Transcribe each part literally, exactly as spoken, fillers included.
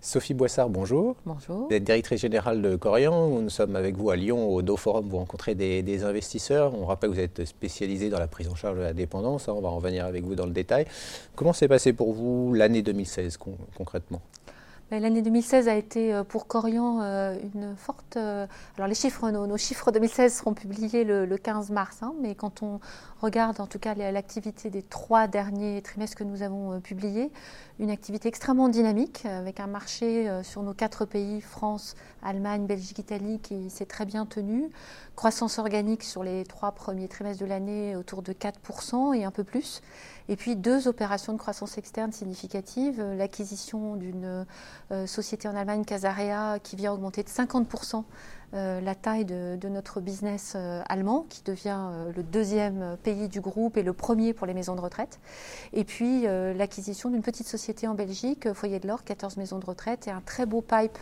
Sophie Boissard, bonjour. Bonjour. Vous êtes directrice générale de Korian. Nous sommes avec vous à Lyon au Do Forum. Vous rencontrez des, des investisseurs. On rappelle que vous êtes spécialisé dans la prise en charge de la dépendance. On va en revenir avec vous dans le détail. Comment s'est passé pour vous l'année deux mille seize con- concrètement ? L'année deux mille seize a été pour Korian une forte... Alors les chiffres, nos, nos chiffres deux mille seize seront publiés le, le quinze mars, hein, mais quand on regarde en tout cas l'activité des trois derniers trimestres que nous avons publiés, une activité extrêmement dynamique avec un marché sur nos quatre pays, France, Allemagne, Belgique, Italie, qui s'est très bien tenu. Croissance organique sur les trois premiers trimestres de l'année autour de quatre pour cent et un peu plus. Et puis deux opérations de croissance externe significatives, l'acquisition d'une euh, société en Allemagne, Casarea, qui vient augmenter de cinquante pour cent euh, la taille de, de notre business euh, allemand, qui devient euh, le deuxième pays du groupe et le premier pour les maisons de retraite. Et puis euh, l'acquisition d'une petite société en Belgique, Foyer de l'Or, quatorze maisons de retraite et un très beau pipe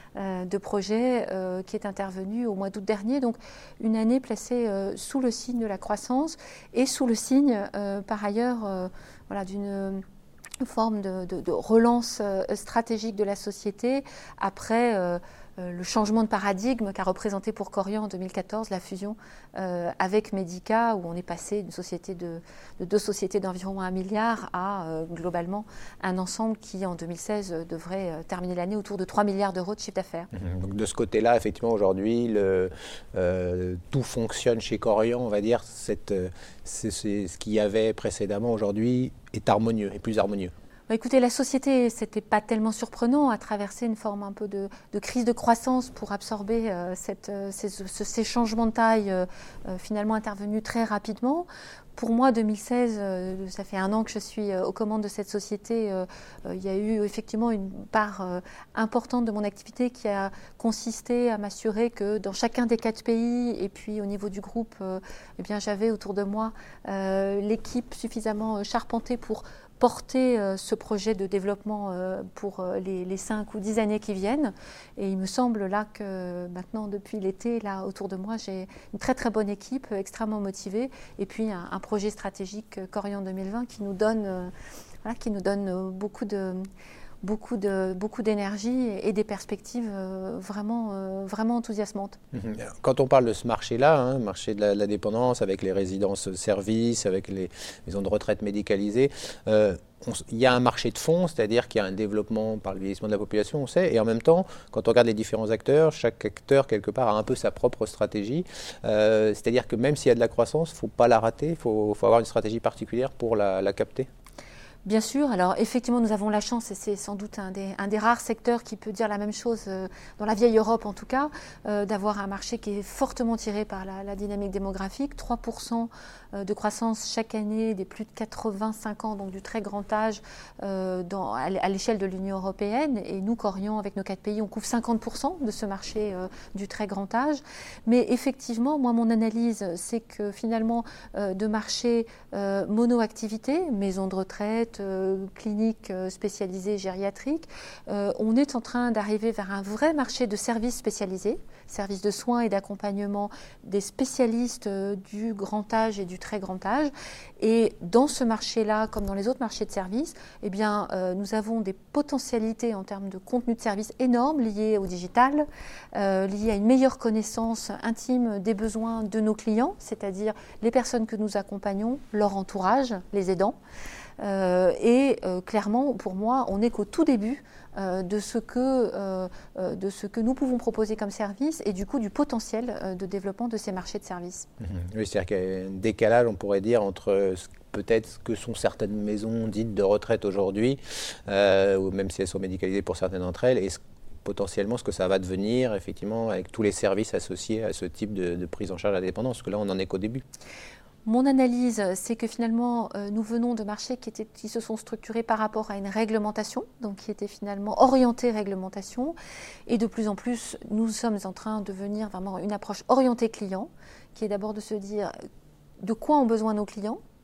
de projet euh, qui est intervenu au mois d'août dernier. Donc une année placée euh, sous le signe de la croissance et sous le signe euh, par ailleurs euh, voilà, d'une forme de, de, de relance euh, stratégique de la société après euh, euh, le changement de paradigme qu'a représenté pour Korian en deux mille quatorze la fusion euh, avec Medica, où on est passé d'une société de, de deux sociétés d'environ un milliard à euh, globalement un ensemble qui en deux mille seize euh, devrait euh, terminer l'année autour de trois milliards d'euros de chiffre d'affaires. Mmh. Donc de ce côté-là, effectivement, aujourd'hui, le, euh, tout fonctionne chez Korian, on va dire. Cette, c'est, c'est ce qu'il y avait précédemment, aujourd'hui, est harmonieux, est plus harmonieux. Bah écoutez, la société, ce n'était pas tellement surprenant, a traversé une forme un peu de, de crise de croissance pour absorber euh, cette, euh, ces, ce, ces changements de taille euh, euh, finalement intervenus très rapidement. Pour moi, deux mille seize, euh, ça fait un an que je suis euh, aux commandes de cette société. Euh, euh, il y a eu effectivement une part euh, importante de mon activité qui a consisté à m'assurer que dans chacun des quatre pays et puis au niveau du groupe, euh, eh bien, j'avais autour de moi euh, l'équipe suffisamment charpentée pour porter euh, ce projet de développement euh, pour euh, les, les cinq ou dix années qui viennent. Et il me semble là que maintenant, depuis l'été, là autour de moi, j'ai une très très bonne équipe, euh, extrêmement motivée, et puis un, un projet stratégique euh, Korian deux mille vingt qui nous donne, euh, voilà, qui nous donne euh, beaucoup de... beaucoup de beaucoup d'énergie et des perspectives euh, vraiment euh, vraiment enthousiasmantes. Quand on parle de ce marché-là, hein, marché de la, de la dépendance, avec les résidences-services, avec les maisons de retraite médicalisées, euh, on, il y a un marché de fond, c'est-à-dire qu'il y a un développement par le vieillissement de la population, on sait, et en même temps, quand on regarde les différents acteurs, chaque acteur, quelque part, a un peu sa propre stratégie. Euh, c'est-à-dire que même s'il y a de la croissance, il ne faut pas la rater, il faut, faut avoir une stratégie particulière pour la, la capter. Bien sûr, alors effectivement nous avons la chance, et c'est sans doute un des, un des rares secteurs qui peut dire la même chose, euh, dans la vieille Europe en tout cas, euh, d'avoir un marché qui est fortement tiré par la, la dynamique démographique, trois pour cent de croissance chaque année des plus de quatre-vingt-cinq ans, donc du très grand âge euh, dans, à l'échelle de l'Union européenne, et nous, Korian, avec nos quatre pays, on couvre cinquante pour cent de ce marché euh, du très grand âge. Mais effectivement, moi mon analyse, c'est que finalement euh, de marché euh, mono-activité, maison de retraite, Euh, cliniques euh, spécialisées gériatriques, euh, on est en train d'arriver vers un vrai marché de services spécialisés, services de soins et d'accompagnement des spécialistes euh, du grand âge et du très grand âge. Et dans ce marché-là, comme dans les autres marchés de services, eh bien, euh, nous avons des potentialités en termes de contenu de service énormes liées au digital, euh, liées à une meilleure connaissance intime des besoins de nos clients, c'est-à-dire les personnes que nous accompagnons, leur entourage, les aidants. Euh, et euh, clairement, pour moi, on n'est qu'au tout début euh, de, ce que, euh, de ce que nous pouvons proposer comme service et du coup du potentiel euh, de développement de ces marchés de services. Mmh. Oui, c'est-à-dire qu'il y a un décalage, on pourrait dire, entre peut-être ce que sont certaines maisons dites de retraite aujourd'hui, euh, ou même si elles sont médicalisées pour certaines d'entre elles, et ce potentiellement ce que ça va devenir, effectivement, avec tous les services associés à ce type de, de prise en charge de la dépendance, parce que là, on n'en est qu'au début. Mon analyse, c'est que finalement, euh, nous venons de marchés qui, étaient, qui se sont structurés par rapport à une réglementation, donc qui étaient finalement orientés réglementation. Et de plus en plus, nous sommes en train de devenir vraiment une approche orientée client, qui est d'abord de se dire de quoi ont besoin nos clients,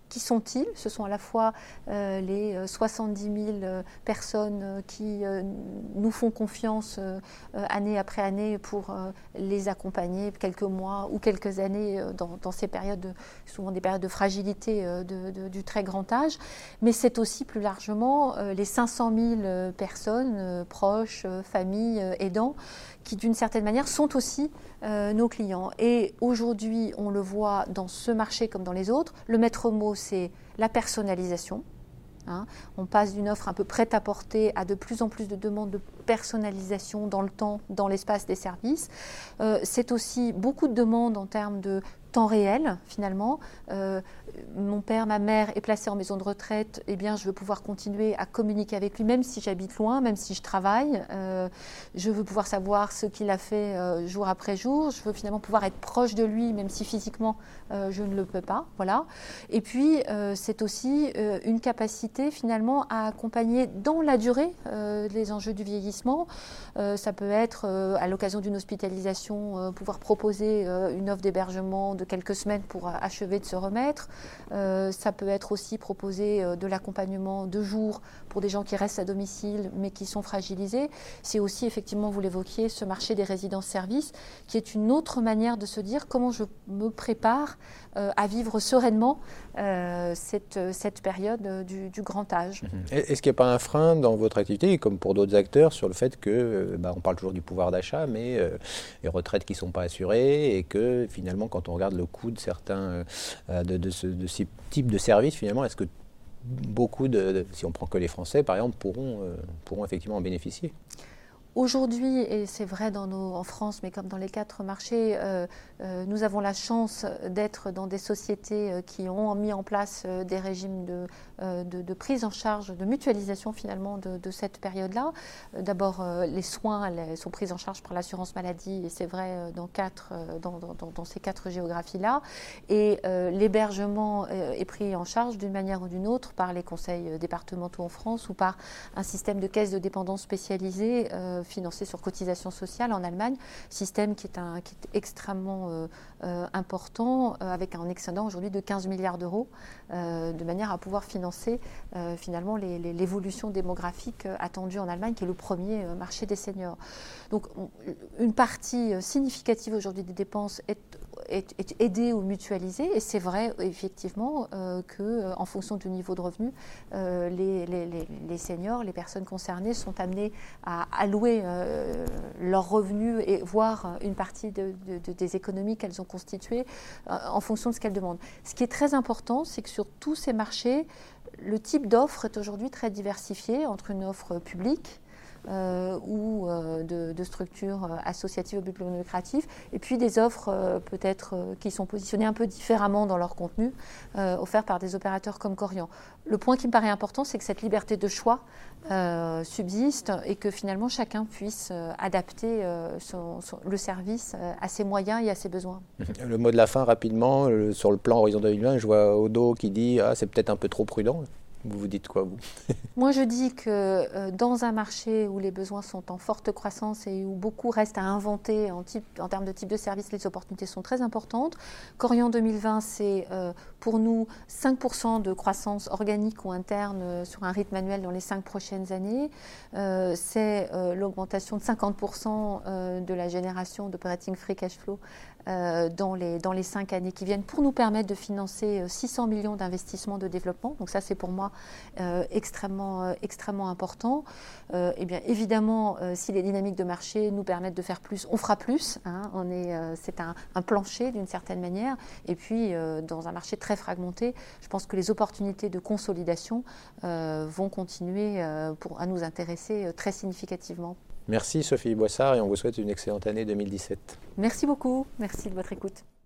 Qui sont-ils? Ce sont à la fois euh, les soixante-dix mille personnes qui euh, nous font confiance euh, année après année pour euh, les accompagner quelques mois ou quelques années euh, dans, dans ces périodes, de, souvent des périodes de fragilité euh, de, de, du très grand âge. Mais c'est aussi plus largement euh, les cinq cent mille personnes, euh, proches, euh, familles, euh, aidants, qui d'une certaine manière sont aussi euh, nos clients. Et aujourd'hui, on le voit dans ce marché comme dans les autres, le maître mot, c'est la personnalisation. Hein. On passe d'une offre un peu prête à porter à de plus en plus de demandes de personnalisation dans le temps, dans l'espace des services. Euh, c'est aussi beaucoup de demandes en termes de temps réel, finalement. Euh, mon père, ma mère est placé en maison de retraite, eh bien, je veux pouvoir continuer à communiquer avec lui, même si j'habite loin, même si je travaille. Euh, je veux pouvoir savoir ce qu'il a fait euh, jour après jour. Je veux finalement pouvoir être proche de lui, même si physiquement, euh, je ne le peux pas. Voilà. Et puis, euh, c'est aussi euh, une capacité, finalement, à accompagner dans la durée euh, les enjeux du vieillissement. Euh, ça peut être, euh, à l'occasion d'une hospitalisation, euh, pouvoir proposer euh, une offre d'hébergement de quelques semaines pour achever de se remettre. Euh, ça peut être aussi proposer euh, de l'accompagnement de jour pour des gens qui restent à domicile mais qui sont fragilisés. C'est aussi, effectivement, vous l'évoquiez, ce marché des résidences-services qui est une autre manière de se dire comment je me prépare euh, à vivre sereinement euh, cette, cette période euh, du, du grand âge. Mmh. Est-ce qu'il n'y a pas un frein dans votre activité, comme pour d'autres acteurs, sur le fait que, euh, bah, on parle toujours du pouvoir d'achat, mais euh, les retraites qui ne sont pas assurées et que finalement, quand on regarde le coût de certains euh, de, de, ce, de ces types de services, finalement, est-ce que beaucoup de, de, si on prend que les Français, par exemple, pourront, euh, pourront effectivement en bénéficier? Aujourd'hui, et c'est vrai dans nos, en France, mais comme dans les quatre marchés, euh, euh, nous avons la chance d'être dans des sociétés euh, qui ont mis en place euh, des régimes de, euh, de, de prise en charge, de mutualisation finalement de, de cette période-là. Euh, D'abord, euh, les soins les, sont pris en charge par l'assurance maladie, et c'est vrai euh, dans, quatre, euh, dans, dans, dans ces quatre géographies-là. Et euh, l'hébergement euh, est pris en charge d'une manière ou d'une autre par les conseils départementaux en France ou par un système de caisse de dépendance spécialisée euh, financé sur cotisation sociale en Allemagne, système qui est, un, qui est extrêmement euh, euh, important, euh, avec un excédent aujourd'hui de quinze milliards d'euros, euh, de manière à pouvoir financer euh, finalement les, les, l'évolution démographique euh, attendue en Allemagne, qui est le premier euh, marché des seniors. Donc on, une partie euh, significative aujourd'hui des dépenses est Est, est aidé ou mutualisé, et c'est vrai effectivement euh, que, euh, en fonction du niveau de revenu, euh, les, les, les, les seniors, les personnes concernées sont amenées à allouer euh, leurs revenus et voir une partie de, de, de, des économies qu'elles ont constituées euh, en fonction de ce qu'elles demandent. Ce qui est très important, c'est que sur tous ces marchés, le type d'offre est aujourd'hui très diversifié entre une offre publique, Euh, ou euh, de, de structures euh, associatives au but non lucratif, et puis des offres euh, peut-être euh, qui sont positionnées un peu différemment dans leur contenu, euh, offerts par des opérateurs comme Korian. Le point qui me paraît important, c'est que cette liberté de choix euh, subsiste et que finalement chacun puisse euh, adapter euh, son, son, le service euh, à ses moyens et à ses besoins. Le mot de la fin rapidement, le, sur le plan Horizon deux mille vingt, je vois Odo qui dit ah, c'est peut-être un peu trop prudent. Vous vous dites quoi, vous? Moi, je dis que euh, dans un marché où les besoins sont en forte croissance et où beaucoup restent à inventer en, type, en termes de type de service, les opportunités sont très importantes. Korian deux mille vingt, c'est euh, pour nous cinq pour cent de croissance organique ou interne euh, sur un rythme annuel dans les cinq prochaines années. Euh, c'est euh, l'augmentation de cinquante pour cent euh, de la génération d'operating free cash flow euh, dans, les, dans les cinq années qui viennent pour nous permettre de financer euh, six cents millions d'investissements de développement. Donc ça, c'est pour moi Euh, extrêmement, euh, extrêmement important. Euh, et bien évidemment, euh, si les dynamiques de marché nous permettent de faire plus, on fera plus. Hein, on est, euh, c'est un, un plancher d'une certaine manière. Et puis, euh, dans un marché très fragmenté, je pense que les opportunités de consolidation euh, vont continuer euh, pour, à nous intéresser euh, très significativement. Merci Sophie Boissard, et on vous souhaite une excellente année deux mille dix-sept. Merci beaucoup. Merci de votre écoute.